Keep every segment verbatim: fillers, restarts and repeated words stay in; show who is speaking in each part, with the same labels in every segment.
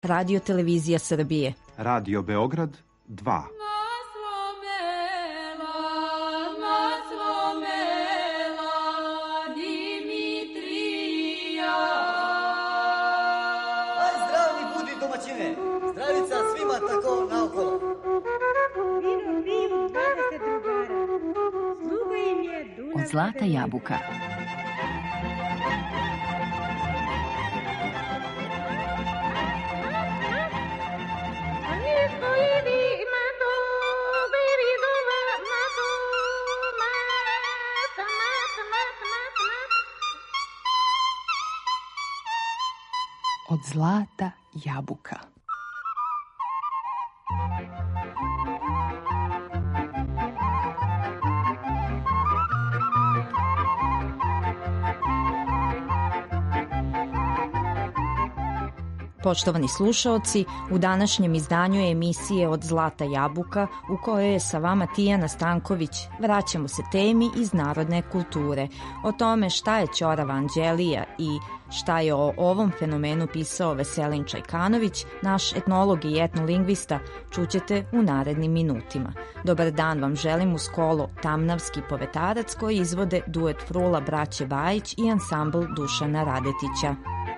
Speaker 1: Radio Televizija Srbije.
Speaker 2: Radio Beograd dva.
Speaker 3: Zdravica svima tako naokolo.
Speaker 4: Vino piju dvadeset drugara. Sluga im je Dunav.
Speaker 5: Od zlata jabuka. Od zlata jabuka.
Speaker 1: Poštovani slušaoci, u današnjem izdanju emisije Od zlata jabuka, u kojoj je sa vama Tijana Stanković, vraćamo se temi iz narodne kulture. O tome šta je Ćorava Anđelija i šta je o ovom fenomenu pisao Veselin Čajkanović, naš etnolog i etnolingvista, čućete u narednim minutima. Dobar dan vam želim uz kolo Tamnavski povetarac koji izvode duet frula braće Bajić i ansambl Dušana Radetića.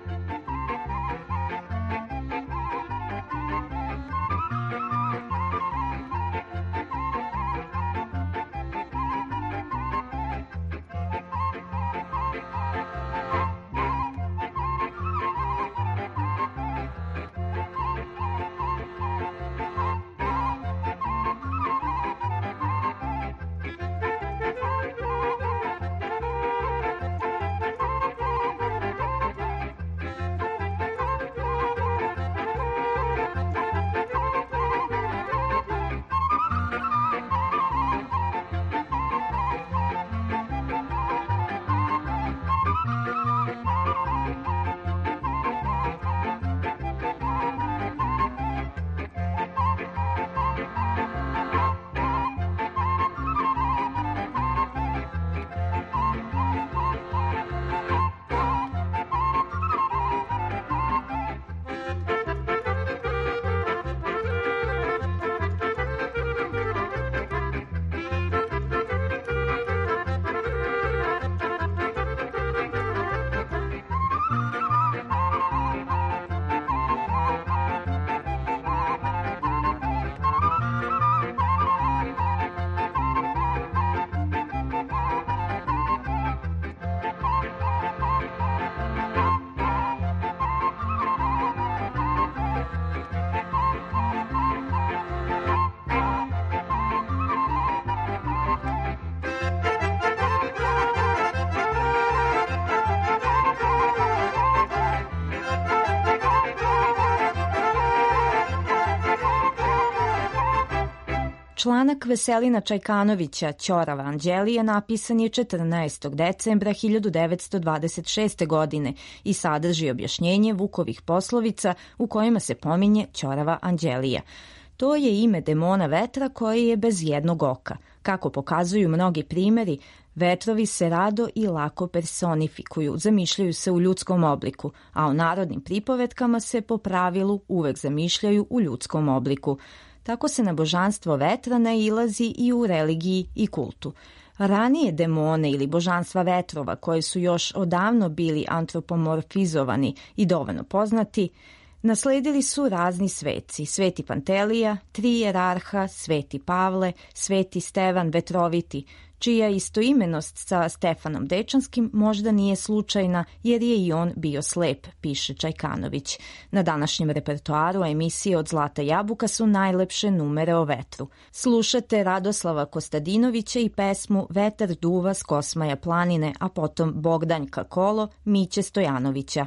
Speaker 1: Članak Veselina Čajkanovića Ćorava Anđelija napisan je četrnaestog decembra hiljadu devetsto dvadeset šeste. godine i sadrži objašnjenje Vukovih poslovica u kojima se pominje Ćorava Anđelija. To je ime demona vetra koji je bez jednog oka. Kako pokazuju mnogi primeri, vetrovi se rado i lako personifikuju, zamišljaju se u ljudskom obliku, a o narodnim pripovetkama se po pravilu uvek zamišljaju u ljudskom obliku. Tako se na božanstvo vetra nailazi i u religiji i kultu. Ranije demone ili božanstva vetrova, koji su još odavno bili antropomorfizovani i dovoljno poznati, nasledili su razni sveci, Sveti Pantelija, tri jerarha, Sveti Pavle, Sveti Stevan Vetroviti, čija istoimenost sa Stefanom Dečanskim možda nije slučajna jer je i on bio slep, piše Čajkanović. Na današnjem repertoaru emisije Od zlata jabuka su najlepše numere o vetru. Slušate Radoslava Kostadinovića i pesmu Vetar duva s Kosmaja planine, a potom Bogdanjka kolo Miće Stojanovića.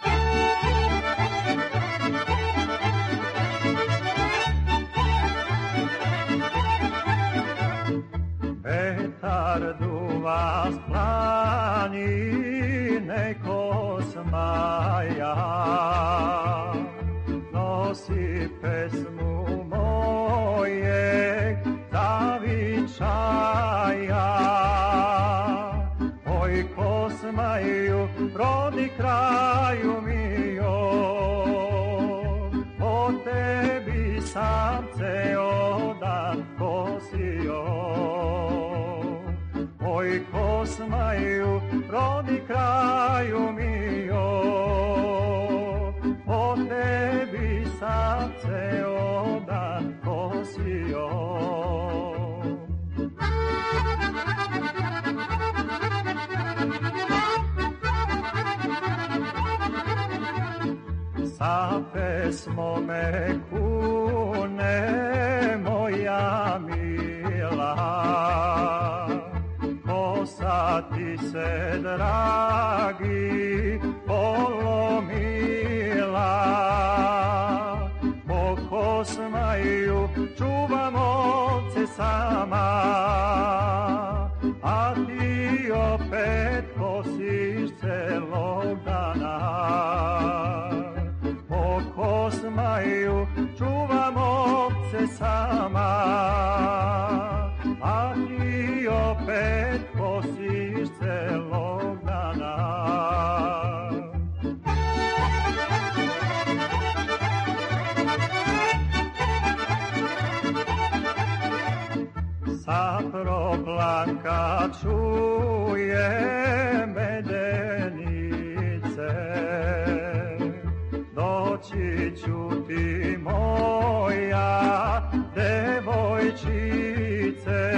Speaker 6: Vetar duva s planine Kosmaja, nosi pesmu mojeg zavičaja. Oj Kosmaju, rodi kraju mi joj, sam ceo dan kosio. Oj, kosmaju, rodi kraju mio, o tebi sam ceo dan kosio. Sa pesmo me kune moja mila, posati se dragi polomila. Po kosmaju čuvam ovce sama, a ti opet kosiš celog dana. Po kosmaju čuvam ovce sama, a ti opet kosiš celog dana. Sa proplanka čuje medenice, doći ću ti moja devojčice,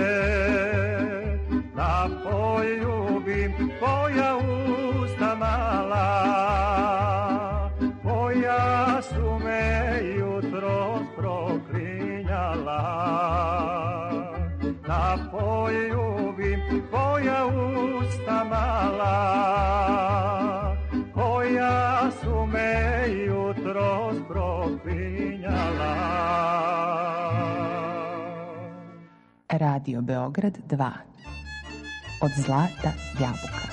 Speaker 6: da poljubim tvoja usta mala, koja su me jutros proklinjala. Da poljubim tvoja usta mala, koja su me jutros proklinjala.
Speaker 5: Radio Beograd dva. Od zlata jabuka.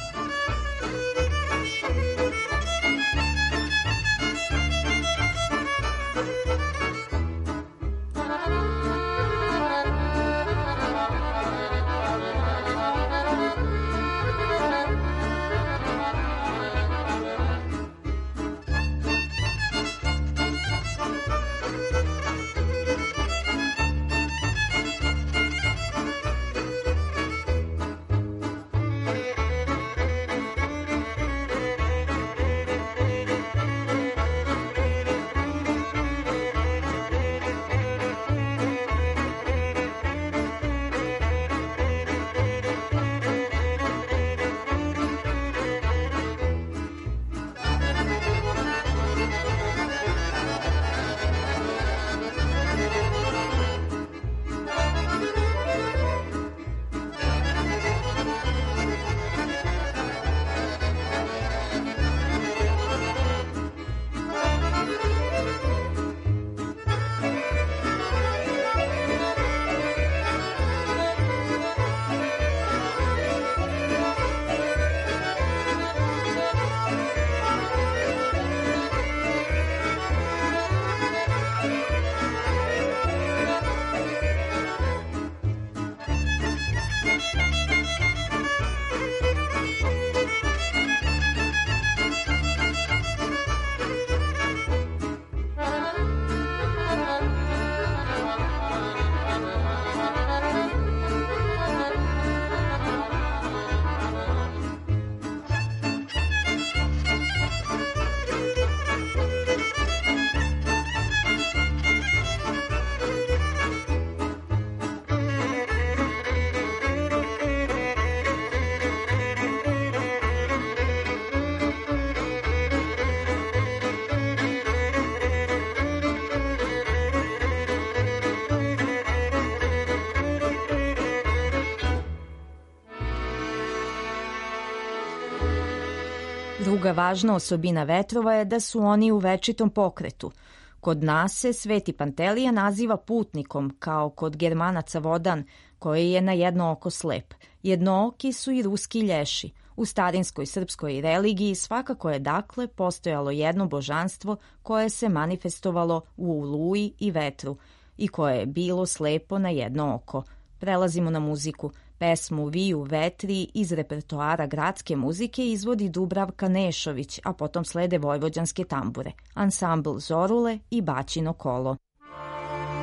Speaker 1: Druga važna osobina vetrova je da su oni u večitom pokretu. Kod nas se Sveti Pantelija naziva putnikom, kao kod Germanaca Vodan, koji je na jedno oko slep. Jednooki su i ruski lješi. U starinskoj srpskoj religiji svakako je dakle postojalo jedno božanstvo koje se manifestovalo u oluji i vetru i koje je bilo slepo na jedno oko. Prelazimo na muziku. Pesmu Vi u vetri iz repertoara gradske muzike izvodi Dubravka Nešović, a potom slede vojvođanske tambure, ansambl Zorule i Baćino kolo.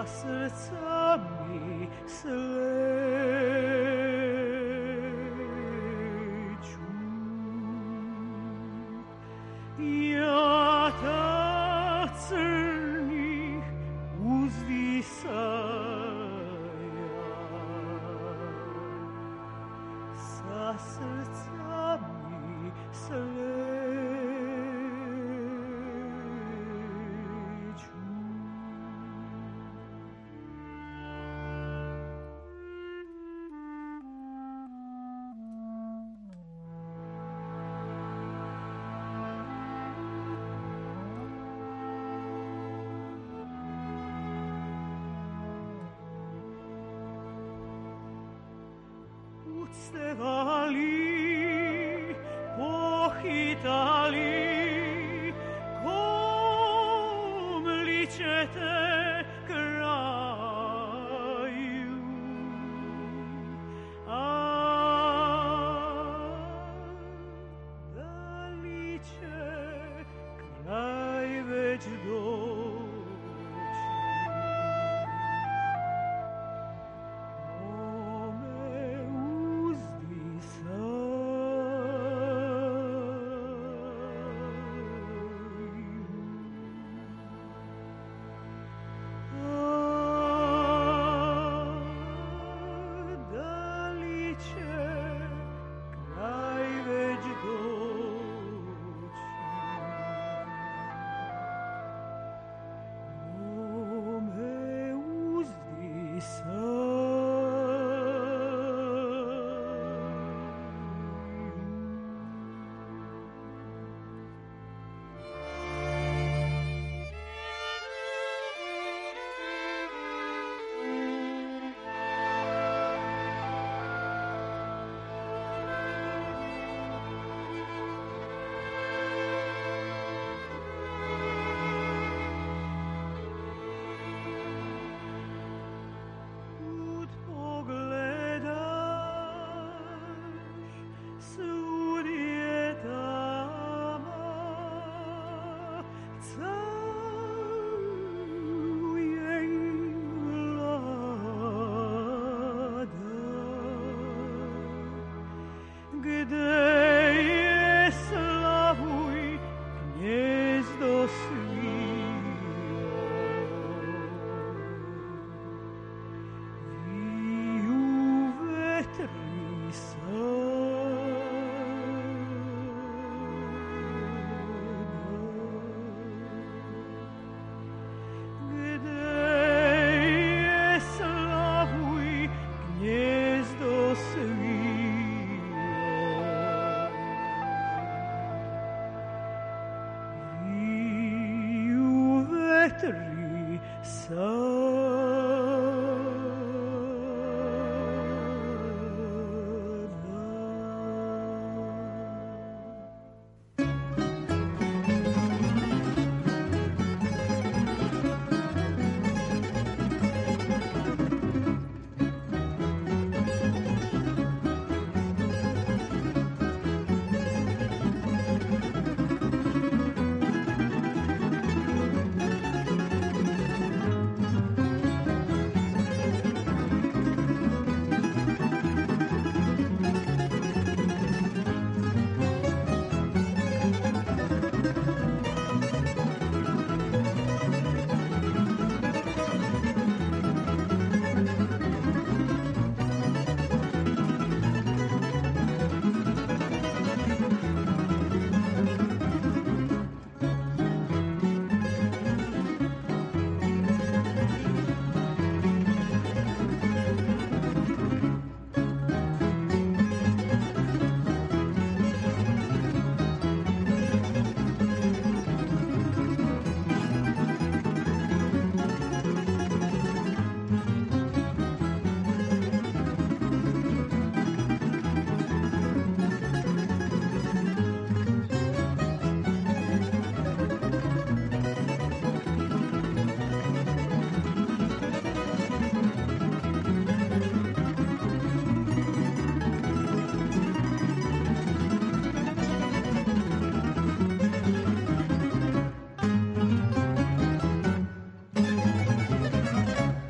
Speaker 6: srca mi sleću. Ja ta crnih uzvisaja sa srca mi sleću. Ucevali, pohitali, kom ličete kraju. A da li će kraj već doći?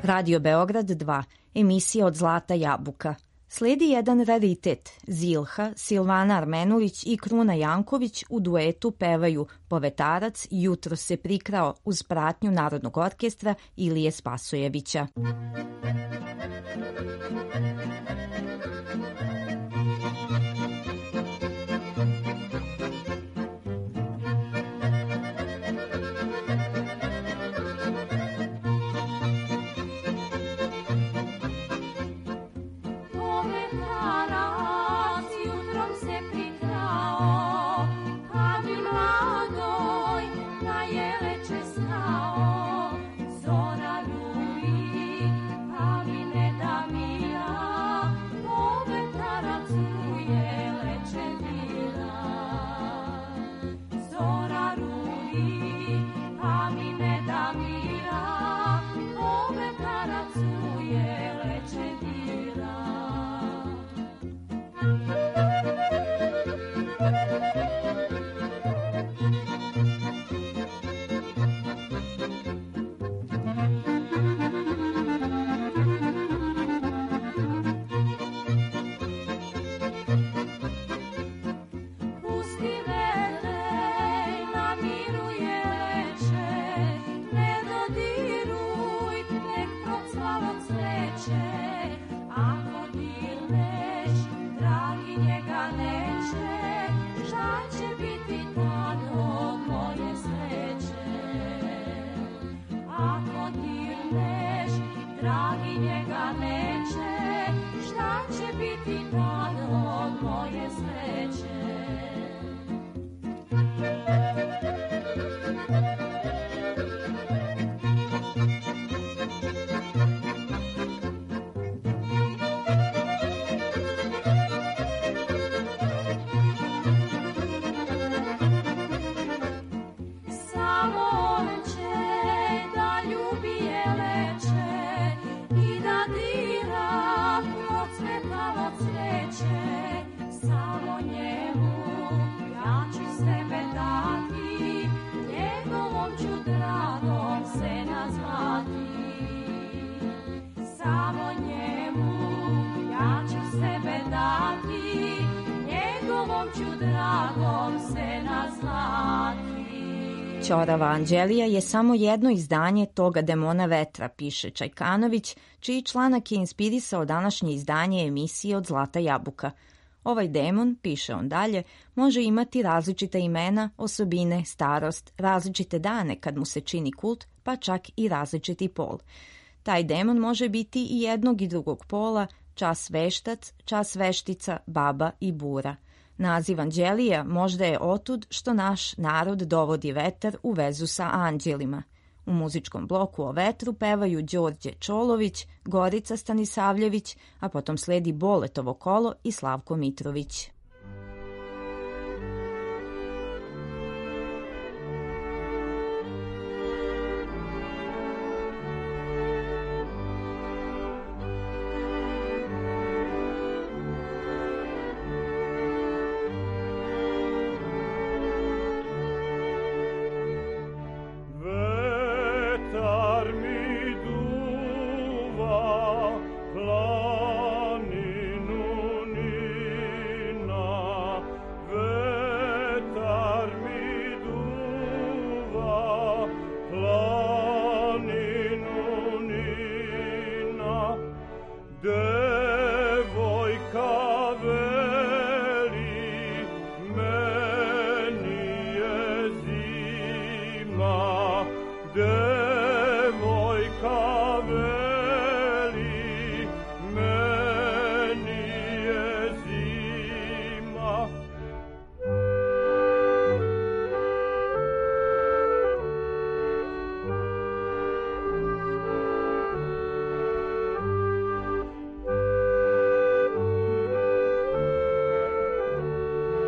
Speaker 1: Radio Beograd dva, emisija od Zlata jabuka. Sledi jedan raritet. Zilha, Silvana Armenulić i Kruna Janković u duetu pevaju Povetarac jutro se prikrao uz pratnju Narodnog orkestra Ilije Spasojevića. Ćorava Anđelija je samo jedno izdanje toga demona vetra, piše Čajkanović, čiji članak je inspirisao današnje izdanje emisije od Zlata jabuka. Ovaj demon, piše on dalje, može imati različita imena, osobine, starost, različite dane kad mu se čini kult, pa čak i različiti pol. Taj demon može biti i jednog i drugog pola, čas veštac, čas veštica, baba i bura. Naziv Anđelija možda je otud što naš narod dovodi vetar u vezu sa anđelima. U muzičkom bloku o vetru pevaju Đorđe Čolović, Gorica Stanisavljević, a potom sledi Boletovo kolo i Slavko Mitrović.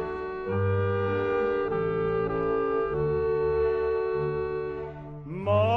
Speaker 6: Ma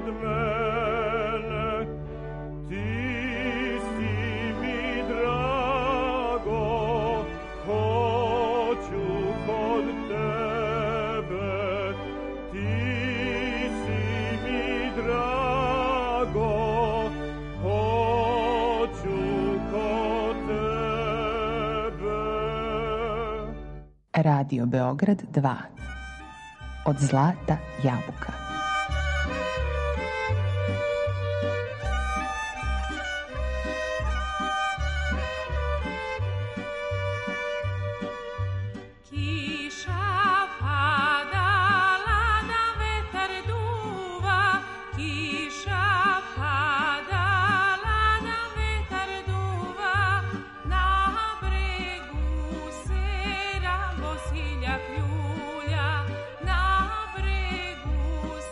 Speaker 6: od mene, ti si mi drago, hoću kod tebe, ti si mi drago, hoću kod tebe.
Speaker 5: Radio Beograd dva. Od zlata jabuka.
Speaker 7: Hilja pljulja, na bregu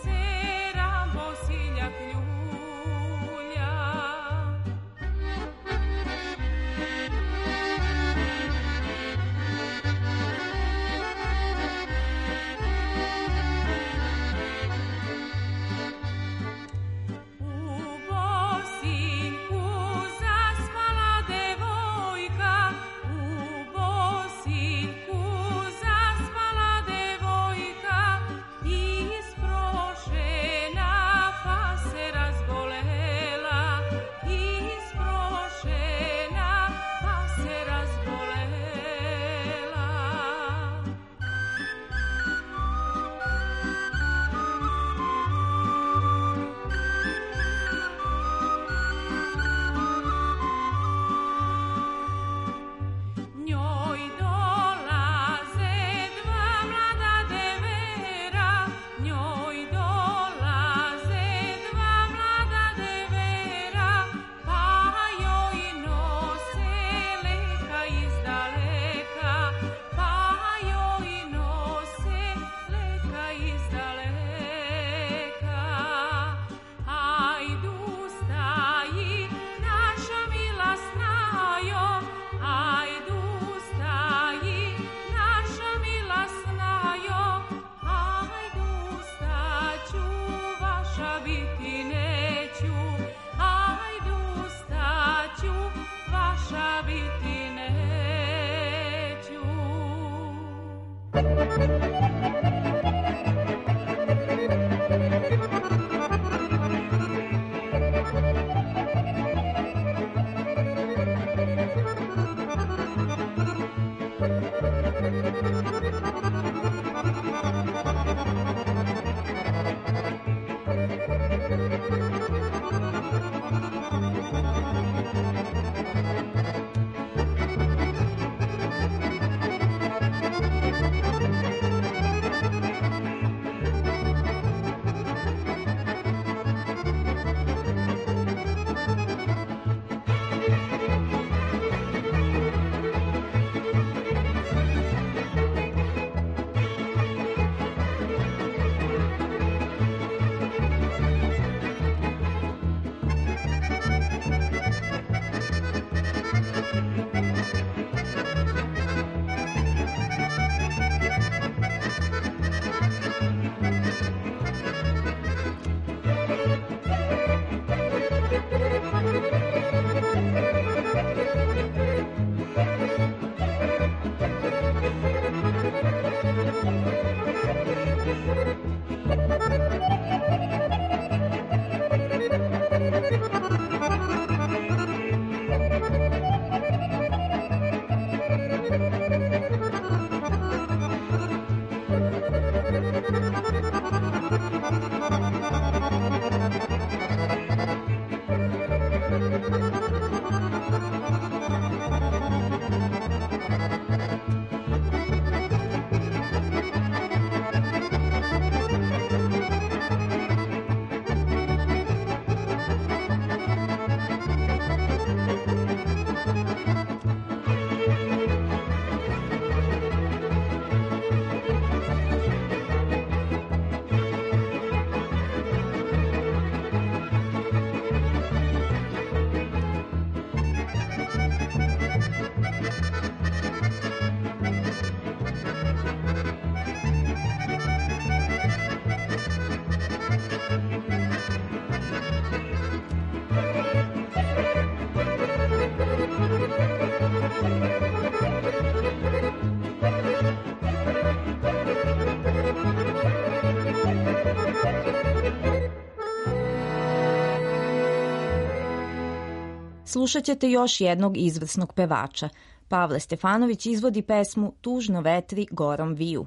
Speaker 1: Slušat ćete još jednog izvrsnog pevača. Pavle Stefanović izvodi pesmu Tužno vetri gorom viju.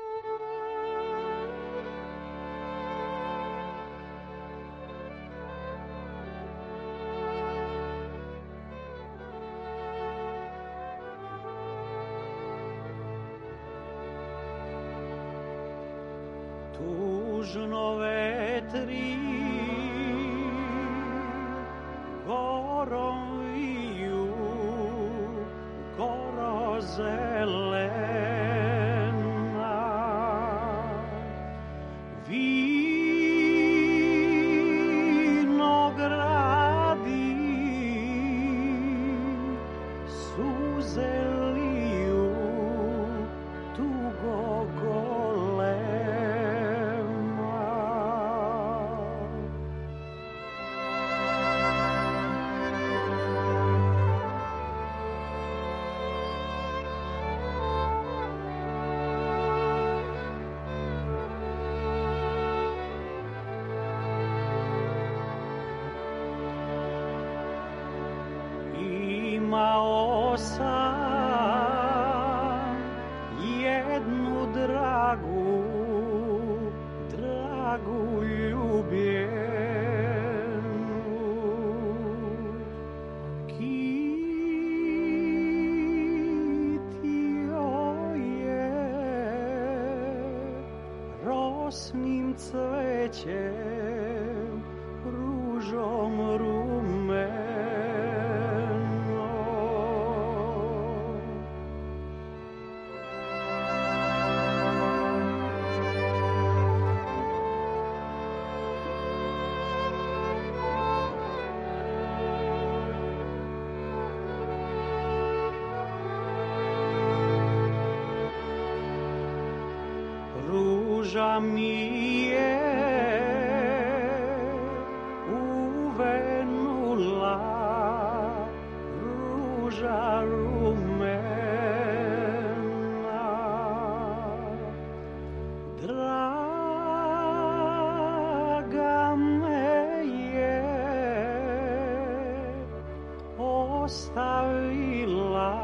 Speaker 6: Tužno vetri gorom viju, goro zelena, vinogradi suze liju, tugo golema. Imao sam jednu dragu, dragu ljubljenu, kitio je rosnim cvećem, ružom rumenom. Ruža mi je uvenula, ruža rumena, draga me je ostavila,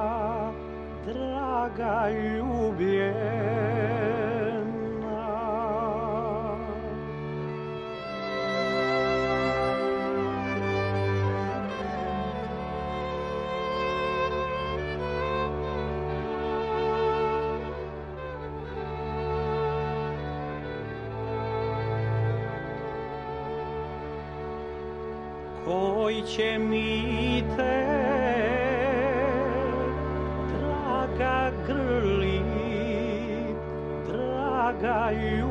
Speaker 6: draga ljubljena. Koji će mi te, draga, grlit, draga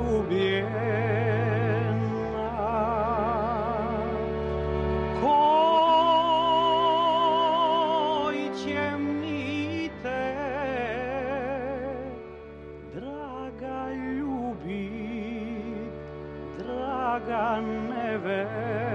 Speaker 6: ljubljena? Koji će mi te, draga, ljubit, draga neverna?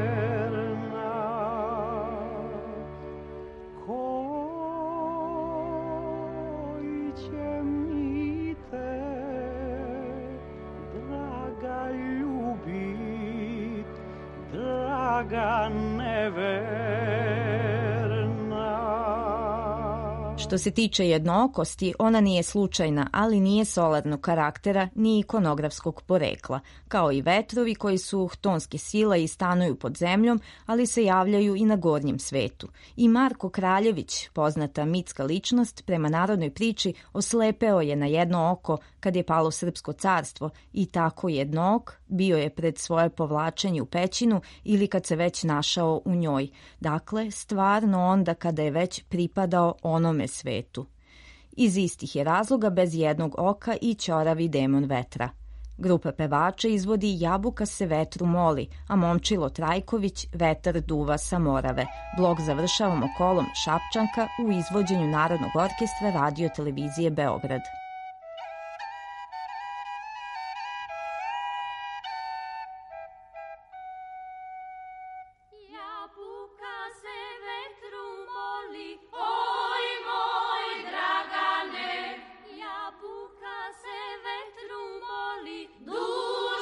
Speaker 1: Što se tiče jednookosti, ona nije slučajna, ali nije solarnog karaktera ni ikonografskog porekla, kao i vetrovi koji su htonske sile i stanuju pod zemljom, ali se javljaju i na gornjem svetu. I Marko Kraljević, poznata mitska ličnost, prema narodnoj priči oslepeo je na jedno oko kad je palo srpsko carstvo i tako jednook bio je pred svoje povlačenje u pećinu ili kad se već našao u njoj. Dakle, stvarno onda kada je već pripadao onome svetu. Iz istih je razloga bez jednog oka i ćoravi demon vetra. Grupa pevača izvodi Jabuka se vetru moli, a Momčilo Trajković Vetar duva sa Morave. Blok završavamo kolom Šapčanka u izvođenju Narodnog orkestra Radio televizije Beograd.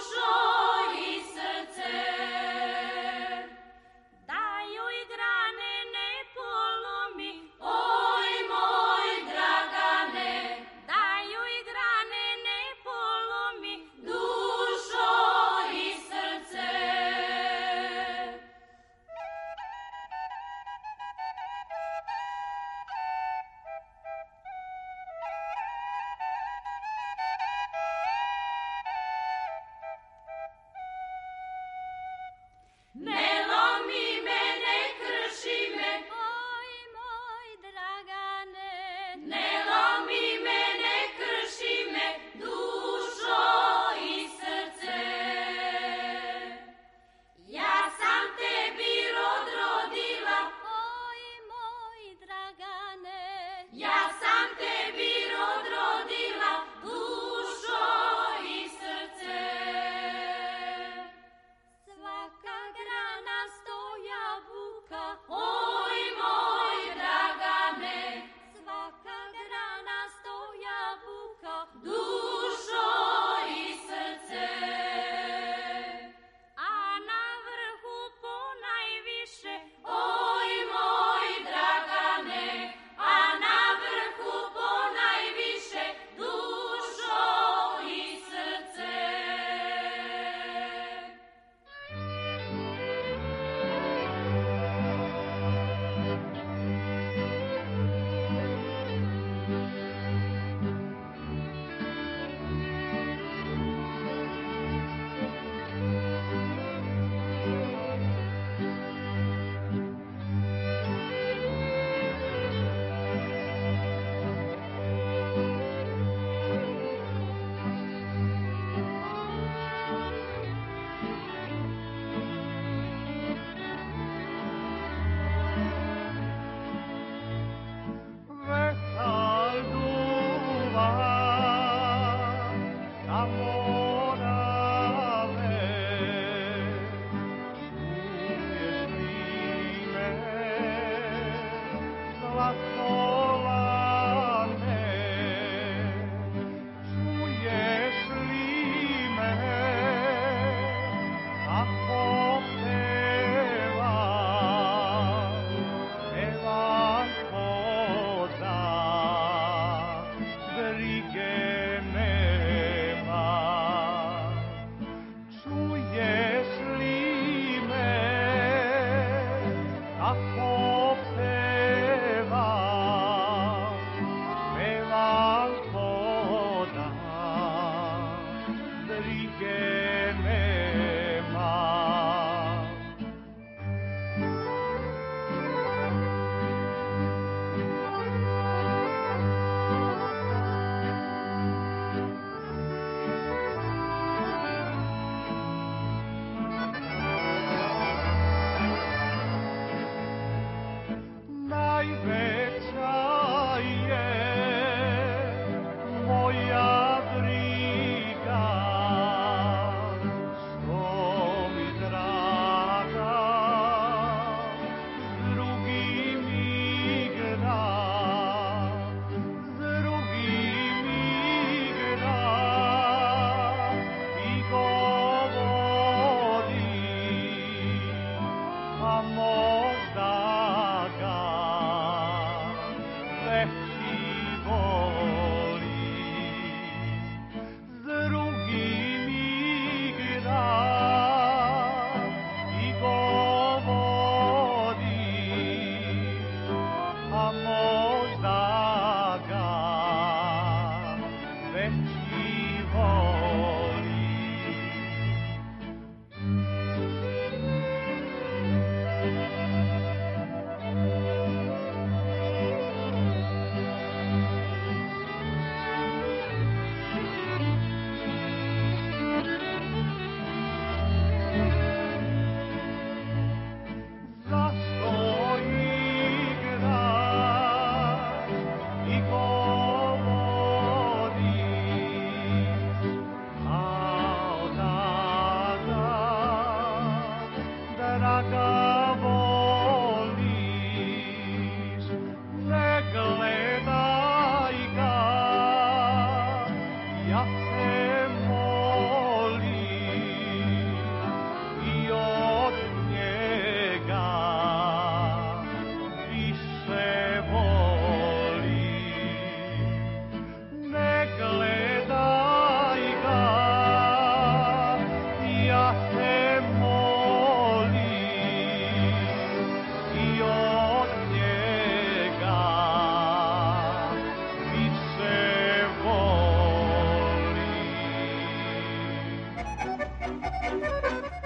Speaker 7: Daj joj grane Ne lomi me, ne krši me, oj moj Dragane. Ne lomi me, ne krši me, dušo i srce. Ja sam tebi rod rodila, oj moj Dragane. Ja sam tebi rod rodila, dušo i srce. Svaka grana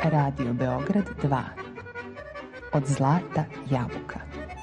Speaker 5: Radio Beograd dva. Od zlata jabuka.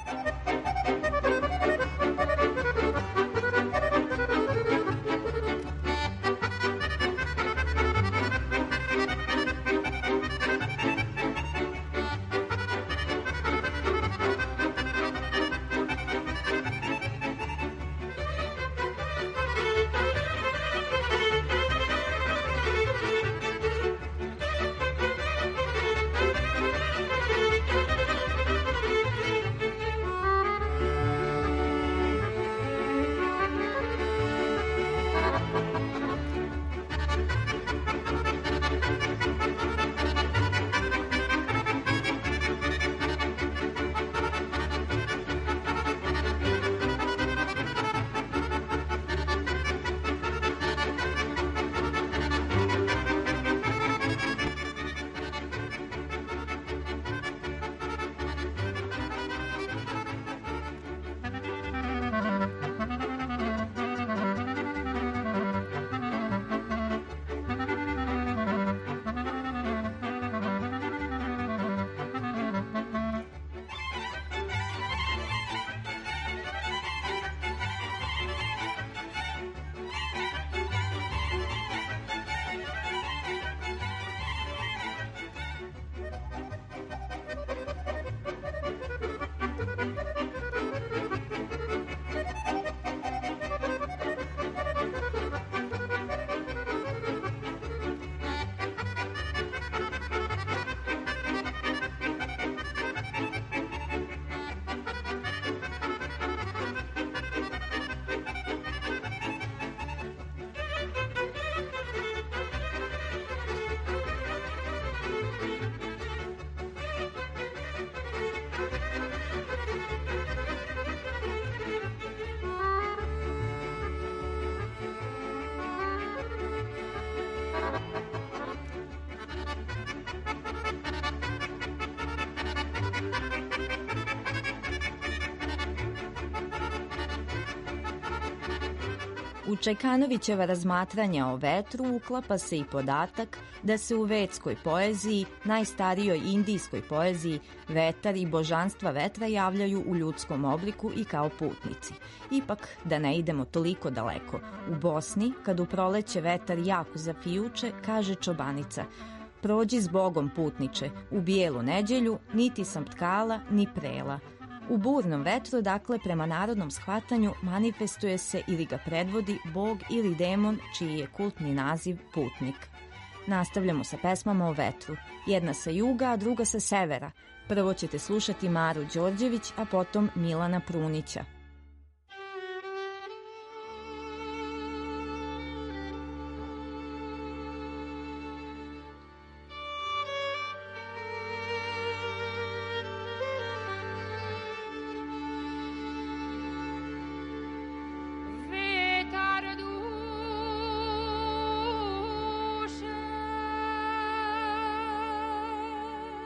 Speaker 1: U Čajkanovićeva razmatranja o vetru uklapa se i podatak da se u vedskoj poeziji, najstarijoj indijskoj poeziji, vetar i božanstva vetra javljaju u ljudskom obliku i kao putnici. Ipak, da ne idemo toliko daleko, u Bosni, kad u proleće vetar jako zafijuče, kaže čobanica: prođi s Bogom putniče, u bijelu neđelju, niti sam tkala, ni prela. U burnom vetru, dakle, prema narodnom shvatanju, manifestuje se ili ga predvodi bog ili demon čiji je kultni naziv putnik. Nastavljamo sa pesmama o vetru. Jedna sa juga, a druga sa severa. Prvo ćete slušati Maru Đorđević, a potom Milana Prunića.
Speaker 7: Vetar duše, vetar duše,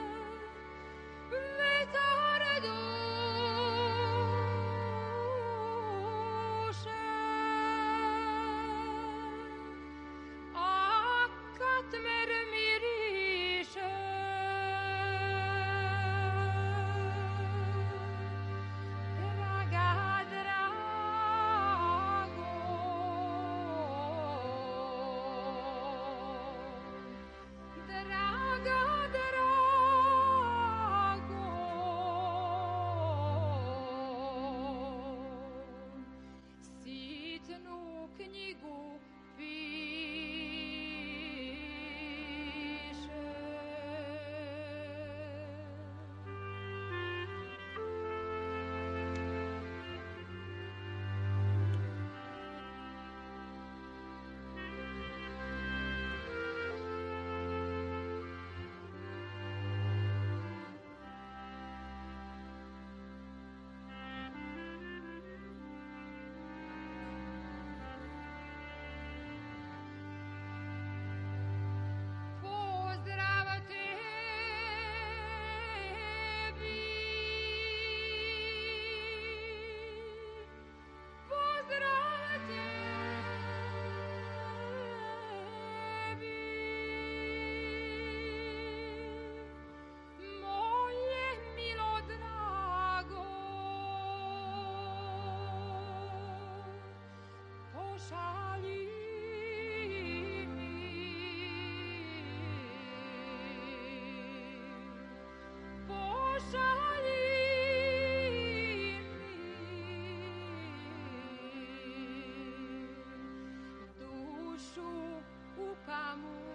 Speaker 8: dušu u pamuku.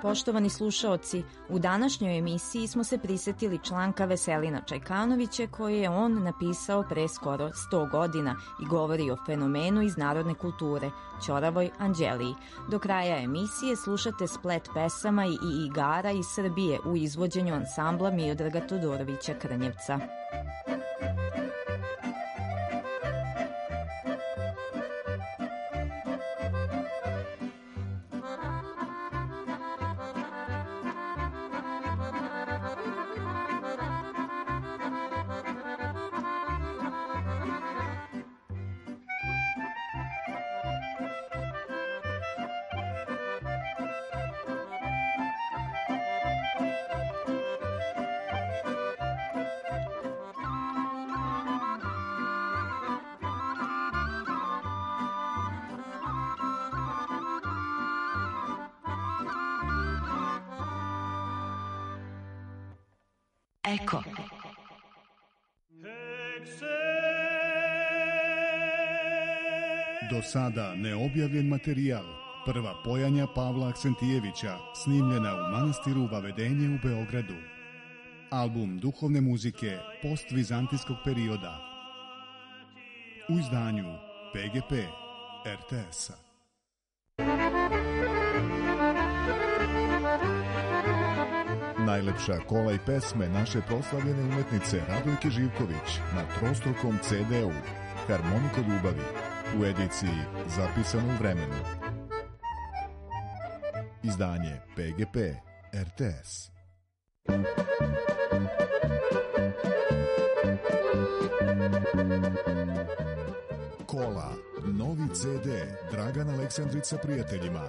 Speaker 1: Poštovani slušaoci, u današnjoj emisiji smo se prisetili članka Veselina Čajkanovića koji je on napisao pre skoro sto godina i govori o fenomenu iz narodne kulture, Ćoravoj Anđeliji. Do kraja emisije slušate splet pesama i igara iz Srbije u izvođenju ansambla Miodraga Todorovića Krnjevca.
Speaker 5: Eko.
Speaker 9: Do sada neobjavljen materijal. Prva pojanja Pavla Aksentijevića, snimljena u manastiru Vavedenje u Beogradu. Album duhovne muzike postvizantijskog perioda. U izdanju P G P R T S-a.
Speaker 10: Najlepša kola i pesme naše proslavljene umetnice Radojke Živković na trostrukom ce de u Harmoniko ljubavi u ediciji Zapisano u vremenu. Izdanje P G P R T S. Kola, novi ce de Dragan Aleksandrić sa prijateljima.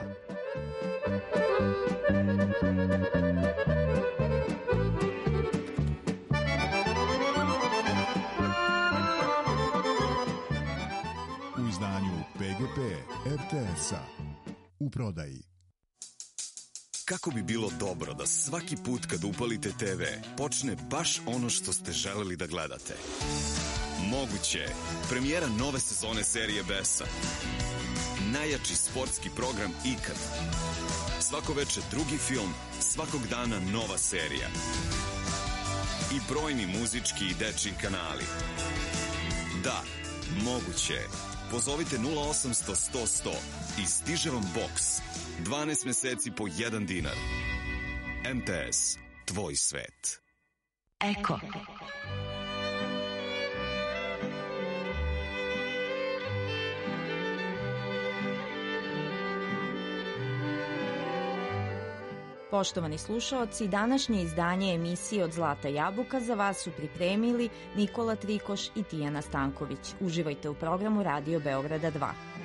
Speaker 10: U izdanju P G P R T S-a. U prodaji.
Speaker 11: Kako bi bilo dobro da svaki put kad upalite te ve počne baš ono što ste želeli da gledate? Moguće je. Premijera nove sezone serije Besa. Najjači sportski program ikad. Svako veče drugi film, svakog dana nova serija. I brojni muzički i dečji kanali. Da, moguće je. Pozovite nula osamsto sto sto i stiže vam boks. dvanaest meseci po jedan dinar. em te es, tvoj svet.
Speaker 5: Eko.
Speaker 1: Poštovani slušaoci, današnje izdanje emisije Od zlata jabuka za vas su pripremili Nikola Trikoš i Tijana Stanković. Uživajte u programu Radio Beograda dva.